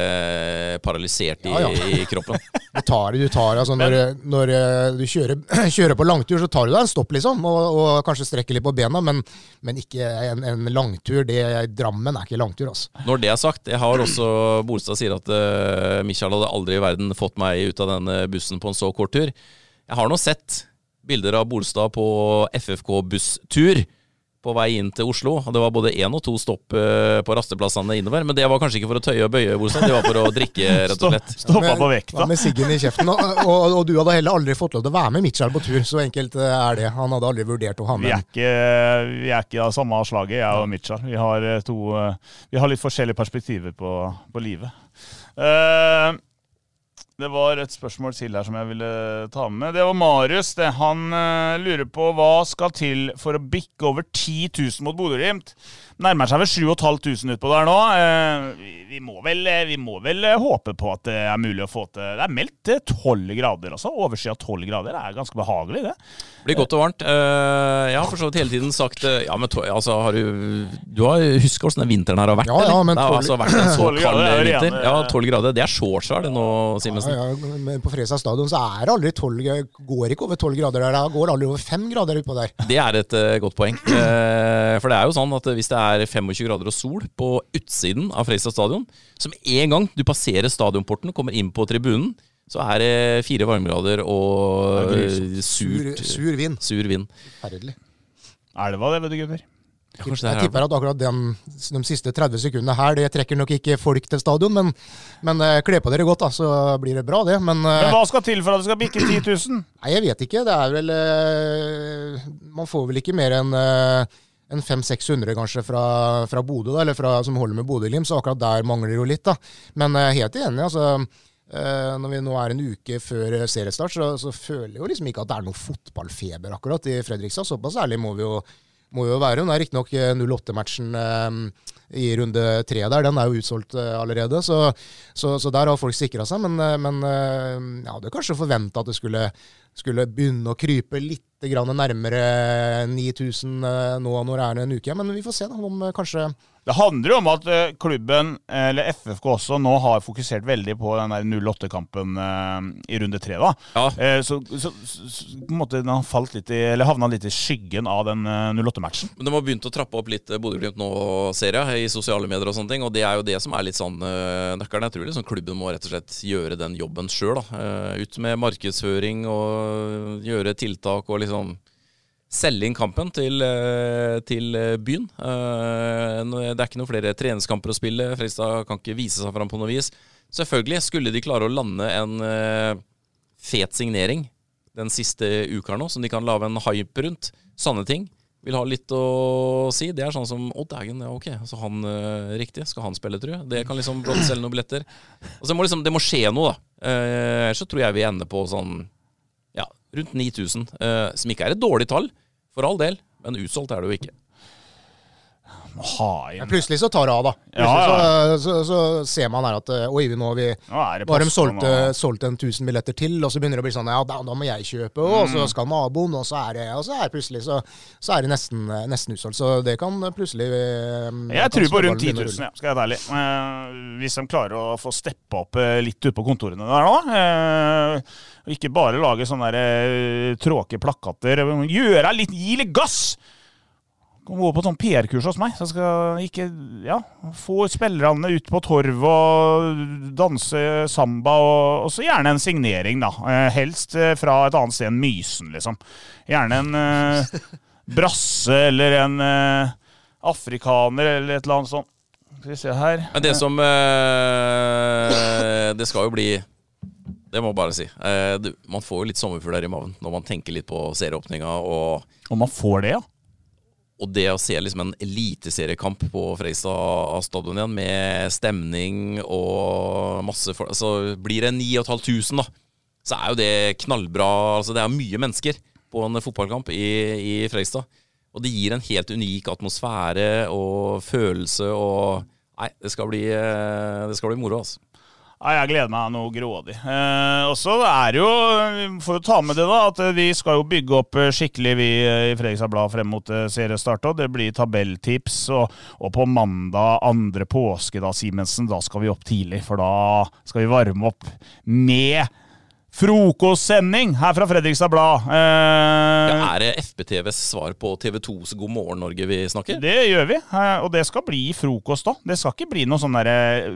eh, paralysert i, ja, ja. i kroppen. Du tar, du tar altså når, når du kjører, kjører på langtur, så tar du deg en stopp liksom, og, og kanskje strekker litt på bena, men, men ikke en, en langtur. Det, Drammen er ikke langtur, altså. Når det er sagt, jeg har også, Bolstad sier at uh, Michael hadde aldri i verden fått meg ut av denne bussen på en så kort tur. Jeg har nå sett bilder av Bolstad på F F K-busstur, på vei inn til Oslo, og det var både en og to stopp uh, på rasteplassene innover, men det var kanskje ikke for å tøye og bøye, Bolstad, det var for å drikke, rett og slett. Stoppa på vekta. Med, med siggen i kjeften, og, og, og du hadde heller aldri fått lov til å være med Mitchell på tur, så enkelt er det. Han hadde aldri vurdert å ha med. Vi er ikke, vi er ikke av samme slaget, jeg og Mitchell. Vi har, to, vi har litt forskjellige perspektiver på, på livet. Uh, Det var et spørsmål til her som jeg ville ta med. Det var Marius. Det. Han uh, lurer på hva skal til for å bikke over ti tusen mot Bodø-Glimt. Nærmer seg vel sju og et halvt tusen utpå der nå. Uh, vi, vi, må vel, vi må vel håpe på at det er mulig å få til. Det er meldt tolv grader også. Oversida av tolv grader. Det er ganske behagelig, det. Det blir godt og varmt. Uh, jeg har for så vidt hele tiden sagt uh, ja, men altså, har du, du har husket hvordan den vinteren her har vært, ja, ja, men det har altså vært en så kald vinter. Ja, tolv grader. Det er shortsvær det nå, Simensen. Ja, ja, men på Fredrikstad stadion så er det aldri tolv, går ikke over tolv grader der, det går aldri over fem grader utpå der. Det er et uh, godt poeng. Uh, for det er jo sånn at hvis det er tjuefem grader og sol på utsiden av Fredrikstad stadion, som en gang du passerer stadionporten og kommer inn på tribunen, så er det fire varmegrader og uh, surt, sur, sur vind. Sur vind. Herregelig. Er det hva det, vet du, gutter? Ja, jeg tipper at akkurat den, de siste tretti sekundene her, det trekker nok ikke folk til stadion, men, men uh, kle på dere godt da, så blir det bra det. Men, uh, men hva skal til for at det skal bikke ti tusen? Nei, jeg vet ikke. Det er vel, uh, man får vel ikke mer enn uh, en fem til seks hundre kanskje fra, fra Bodø, da, eller fra, som holder med Bodø-Glimt, så akkurat der mangler det jo litt da. Men uh, helt enig, altså, uh, når vi nå er en uke før seriestart, så, så føler jeg jo liksom ikke at det er noe fotballfeber akkurat i Fredrikstad. Såpass ærlig må vi jo må jo være. Det er riktig nok null åtte-matchen eh, i runde tre der, den er jo utsolgt eh, allerede, så, så, så der har folk sikret seg, men, men eh, jeg hadde kanskje forventet at det skulle, skulle begynne å krype litt grann nærmere ni tusen eh, nå når det er en uke, men vi får se da, om kanskje Det handler jo om at uh, klubben, eller F F K også, nå har fokusert veldig på den der null åtte-kampen uh, i runde tre da. Ja. Uh, så, så, så på en måte den har falt litt i, eller havnet litt i skyggen av den uh, null åtte-matchen. Men de har begynt å trappe opp litt Bodø-Glimt nå, ser jeg, i sosiale medier og sånne ting, og det er jo det som er litt sånn uh, nøkkelen. Jeg tror liksom klubben må rett og slett gjøre den jobben selv da. Uh, ut med markedsføring og gjøre tiltak og liksom selge inn kampen til, til byen. Det er ikke noen flere treningskamper å spille. Fredrikstad kan ikke vise seg fram på noe vis. Selvfølgelig skulle de klare å lande en fet signering den siste uka nå, som de kan lave en hype rundt. Sånne ting vil ha litt å si. Det er sånn som, å dagen, ja ok, altså han, riktig, skal han spille, tror jeg. Det kan liksom blått selge noen billetter. Altså, det, må liksom, det må skje noe da. Ellers så tror jeg vi ender på sånn rundt ni tusen, uh, som ikke er et dårlig tall, for all del, men utsolgt er det jo ikke. Ha inn. Men plutselig så tar det av da. Ja, ja. Så, så, så ser man her at oi, nå har vi bare solgt, solgt en tusen billetter til, og så begynner det å bli sånn, ja, da, da må jeg kjøpe, og så skal naboen, og så er det, og så er det plutselig, så, så er det nesten, nesten utsolgt. Så det kan plutselig... Jeg tror på rundt ti tusen, ja, skal jeg være ærlig. Eh, hvis de klarer å få steppe opp litt ut på kontorene der nå, eh, og ikke bare lage sånne der, eh, tråkige plakater, gjøre litt, gi litt gass! Kom gå på sånn P R-kurs hos meg, så jeg skal ikke, ja, få spillerne ut på torv og danse samba, og, og så gjerne en signering da, helst fra et annet sted enn Mysen, liksom. Gjerne en eh, brasse eller en eh, afrikaner eller et eller annet sånt. Skal vi se her. Men det som, eh, det skal jo bli, det må jeg bare si, eh, det, man får jo litt sommerfugler i maven når man tenker litt på serieåpninga, og... Og man får det, ja. Og det å se liksom en eliteseriekamp på Fredrikstad stadion igjen, med stemning og masse folk, så blir det ni og et halvt tusen da, så er jo det knallbra, altså det er mye mennesker på en fotballkamp i, i Fredrikstad, og det gir en helt unik atmosfære og følelse, og nei, det skal bli, det skal bli moro, altså. Ja, jeg gleder meg noe grådig. Eh, og så er det jo, for å ta med det da, at vi skal jo bygge opp skikkelig vi i Fredrikstad Blad frem mot seriestart, og det blir tabelltips, og, og på mandag andre påske da, Simensen, da skal vi opp tidlig, for da skal vi varme opp med frokostsending her fra Fredrikstad Blad. Eh, ja, er det F B T Vs svar på T V tos God morgen Norge vi snakker? Det gjør vi, og det skal bli frokost da. Det skal ikke bli noe sånn der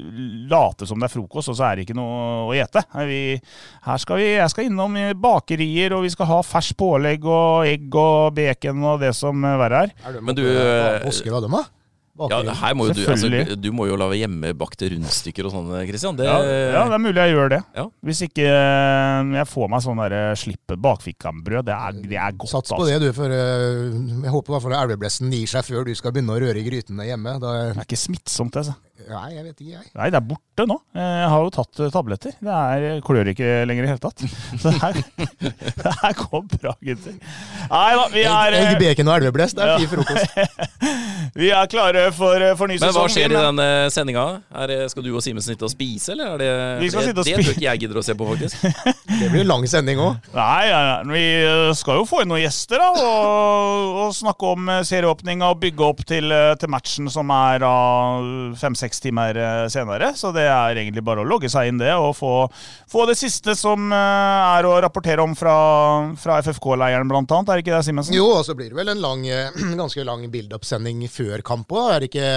late som det er frokost, og så er det ikke noe å gjete. Vi, her skal vi, jeg skal innom bakerier, og vi skal ha fersk pålegg og egg og bacon og det som verre er. Er du Men du, påske, hva det med? Ja, her må jo du, altså, du må jo lage hjemmebakte rundstykker og sånne, Kristian. Det... Ja, ja, det er mulig jeg gjør det. Ja. Hvis ikke jeg får meg sånn der slippe bakfikkambrød, det er, det er godt. Sats på det, du, for uh, jeg håper i hvert fall elveblessen gir seg før du skal begynne å røre i grytene hjemme. Da... Det er ikke smittsomt, det, altså. Nei, jeg vet ikke, jeg. Nei, det er borte nå. Jeg har jo tatt tabletter. Det er klør ikke lenger i hele tatt. Så det her, det her går bra, gutter. Nei da, vi er... Egg, bacon og elveblest, det er ja. Fin frokost. Vi er klare for, for ny sesong. Men hva skjer i den uh, sendinga? Skal du og Simensen sitte og spise, eller er det... Vi skal det, sitte og det spise. tror ikke jeg gidder å se på, faktisk. Det blir en lang sending også. Nei, ja, ja. Vi skal jo få inn noen gjester da, og, og snakke om serieåpning og bygge opp til, til matchen som er uh, fem-seks timer senere, så det er egentlig bare å logge seg inn det og få, få det siste som uh, er å rapportere om fra, fra F F K-leiren blant annet, er det ikke det, Simensen? Jo, og så blir det vel en lang, ganske lang build-up-sending før kamp også, er det ikke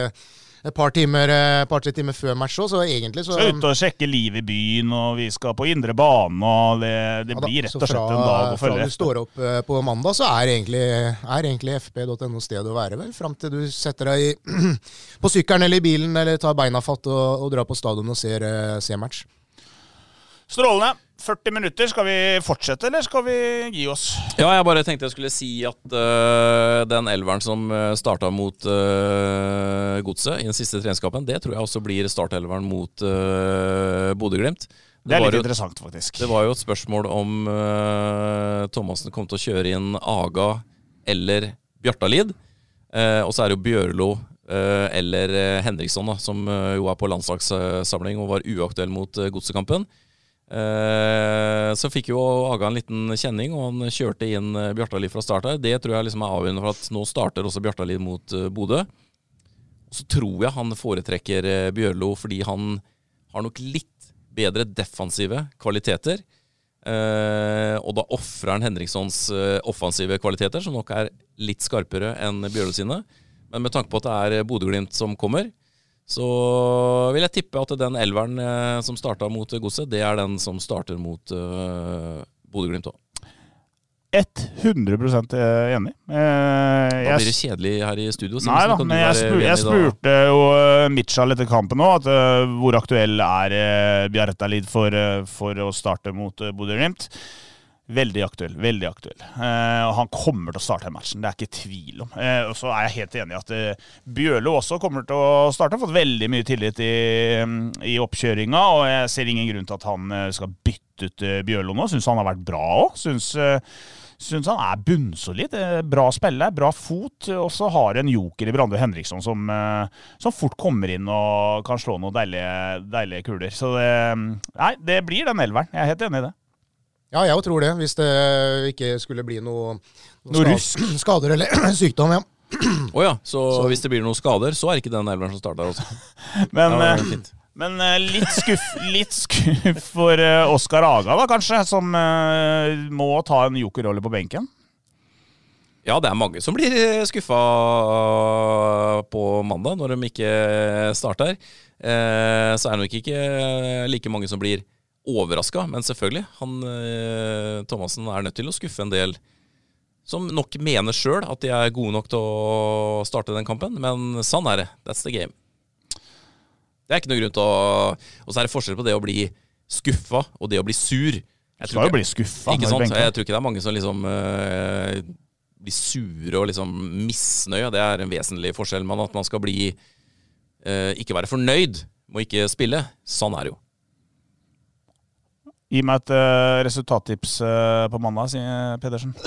et par timer, et par tre timer før match også, så egentlig så... Så ut og sjekke liv i byen, og vi skal på indre bane, og det, det ja, da, blir rett og slett fra, en dag å følge. Fra du står opp på mandag, så er egentlig, er egentlig f p punktum no sted å være, vel, frem til du setter deg i, på sykkelen eller i bilen, eller tar beina fatt og, og drar på stadion og ser, ser match. Strålende. førti minutter. Skal vi fortsette, eller skal vi gi oss? Ja, jeg bare tenkte jeg skulle si at uh, den elveren som startet mot uh, Godset i den siste treningskampen, det tror jeg også blir startelveren mot uh, Bodø-Glimt. Det, det er litt jo, interessant, faktisk. Det var jo et spørsmål om uh, Thomassen kom til å kjøre inn Aga eller Bjartalid. Uh, og så er det jo Bjørlo uh, eller Henriksson, da, som uh, jo er på landslagssamling og var uaktuell mot uh, Godsekampen. Uh, så fikk jo Aga en liten kjenning, og han kjørte inn Bjartalid fra start her. Det tror jeg liksom er avgjørende for at nå starter også Bjartalid mot uh, Bodø. så tror jeg han foretrekker Bjørlo fordi han har nok litt bedre defensive kvaliteter. Uh, og da offrer han Henrikssons uh, offensive kvaliteter, som nok er litt skarpere enn Bjørlo sine. Men med tanke på at det er Bodø-Glimt som kommer, så vil jeg tippe at den elveren uh, som startet mot Godset, det er den som starter mot uh, Bodø-Glimt også. hundre prosent enig. Eh, da blir det kjedelig her i studio. Nei da, men jeg, spur, jeg spurte jo Mitchell etter kampen nå, at, uh, hvor aktuell er uh, Bjartalid for, uh, for å starte mot uh, Bodø-Glimt. Veldig aktuell, veldig aktuell. Uh, og han kommer til å starte matchen, det er ikke tvil om. Uh, og så er jeg helt enig i at uh, Bjørlo også kommer til å starte, har fått veldig mye tillit i, i oppkjøringa, og jeg ser ingen grunn til at han uh, skal bytte ut uh, Bjørlo nå. Synes han har vært bra også. Synes... Uh, Synes han er bunnsolid, bra spiller, bra fot, og så har en joker i Brande Henriksson som, som fort kommer inn og kan slå noen deilige, deilige kuler. Så det, nei, det blir den elveren, jeg er helt enig i det. Ja, jeg tror det, hvis det ikke skulle bli noe, noe noe skade, skader eller sykdom, ja. Åja, oh ja, så, så hvis det blir noen skader, så er ikke den elveren som starter også. Men... Ja, fint. Men uh, litt skuff, litt skuff for uh, Oskar Aga da, kanskje, som uh, må ta en jokerrolle på benken. Ja, det er mange som blir skuffa på mandag når de ikke starter. Eh, så er det nok ikke like mange som blir overrasket, men selvfølgelig, han, eh, Thomassen er nødt til å skuffe en del som nok mener selv at de er gode nok til å starte den kampen, men sånn er det. That's the game. Det er ikke noe grunn til å... Og så er det forskjell på det å bli skuffa og det å bli sur. Jeg skal jo bli skuffa. Ikke sant? Jeg tror ikke det er mange som liksom uh, blir sure og liksom misnøye. Det er en vesentlig forskjell, men at man skal bli uh, ikke være fornøyd med å ikke spille. Sånn er det jo. Gi meg et uh, resultattips uh, på mandag, sier Pedersen.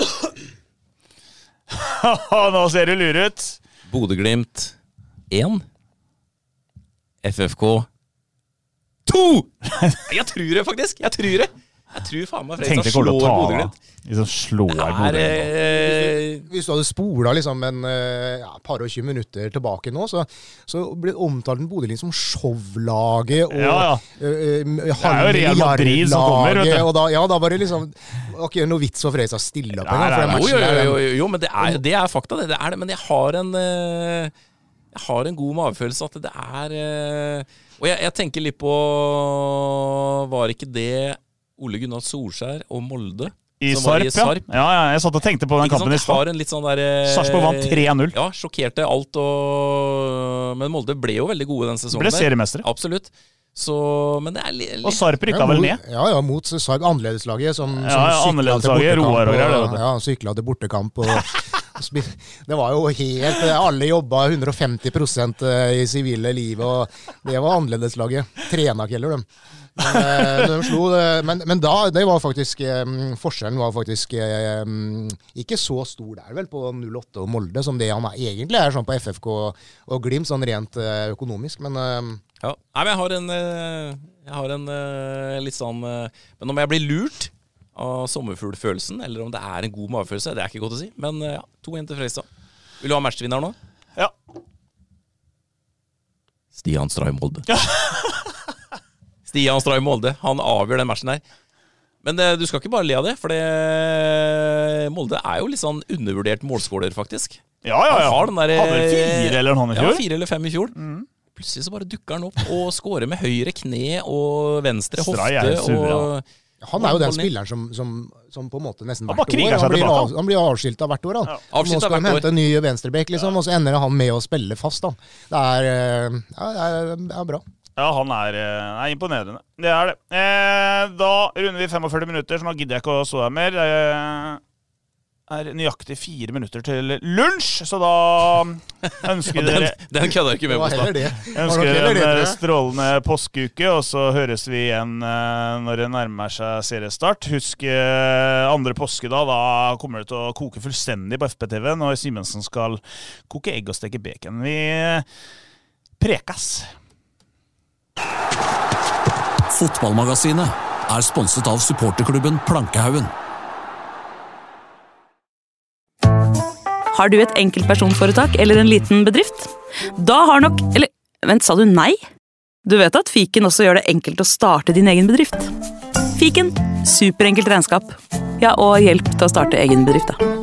Nå ser du lur ut. Bodø-Glimt én. F F K to! Jeg tror det faktisk, jeg tror det. Jeg tror faen meg Fredrikstad slår Bodø-Glimt. Liksom slår Bodø-Glimt. Eh, Hvis du hadde spolet liksom en ja, par og tjue minutter tilbake nå, så, så ble det omtalt en Bodø-Glimt som showlaget og ja, ja. Uh, det er jo Real Madrid som kommer, vet du. Og da, ja, da var det liksom ok, noe vits for Fredrikstad stille opp. Nei, nei, nei, jo, jo, jo, jo, jo, men det er, det er fakta, det, det er det. Men jeg har en... Uh, Jeg har en god magefølelse at det er eh, Og jeg, jeg tenker litt på var ikke det Ole Gunnar Solskjær og Molde I Sarp, i Sarp? Ja. ja, ja, jeg satt og tenkte på den kampen i stad. Sånn eh, Sarpsborg vant tre null. Ja, sjokkerte alt og, men Molde ble jo veldig gode den sesongen. Ble seriemestere. Absolutt. Så, men det er li, li... Og Sarp rykka vel ned? Ja, ja, mot Sarp, annerledeslaget som, ja, ja, som sykla til bortekamp. Og, ja, sykla til bortekamp og det var jo helt, alle jobbet hundre og femti prosent i sivile liv, og det var annerledeslaget. Trenak heller dem. Men, de slo, men, men da, det var faktisk, forskjellen var faktisk ikke så stor der vel på null åtte og Molde, som det han er, egentlig er sånn på F F K og Glimt, sånn rent økonomisk, men... Ja, Nei, men jeg har en, jeg har en litt sånn, men om jeg blir lurt av sommerfuglfølelsen, eller om det er en god magefølelse, det er ikke godt å si, men ja, to en til Fredrikstad. Vil du ha matchvinner nå? Ja. Stian Stray Molde. Stian Stray Molde, han avgjør den matchen her. Men det, du skal ikke bare le av det, for det, Molde er jo litt sånn undervurdert målskåler, faktisk. Ja, ja, ja. Han har den der, hadde fire eller han i fjor? Ja, fire eller fem i fjor. Mm. Plutselig så bare dukker han opp og skårer med høyre kne og venstre hofte. Og han er jo den spilleren som, som, som på en måte nesten hvert år. Han blir, av, han blir avskilt av hvert år. Han. Ja. Nå skal han hente en ny venstrebekk, liksom, ja. Og så ender han med å spille fast. Da. Det, er, ja, det, er, det er bra. Ja, han er, er imponerende. Det er det. Eh, da runder vi femogførti minutter, så nå gidder jeg ikke å stå her mer. Det er nøyaktig fire minutter til lunsj, så da ønsker dere... den, den kødder ikke med på start. Ønsker dere en strålende påskeuke, og så høres vi igjen når det nærmer seg seriestart. Husk andre påske da, da kommer det til å koke fullstendig på F P T V når Simensen skal koke egg og steke bacon. Vi prekas. Fotballmagasinet er sponset av supporterklubben Plankehaugen. Har du et enkeltpersonforetak eller en liten bedrift? Da har nok... Eller, vent, sa du nei? Du vet at Fiken også gjør det enkelt å starte din egen bedrift. Fiken, superenkelt regnskap. Ja, og hjelp til å starte egen bedrift da.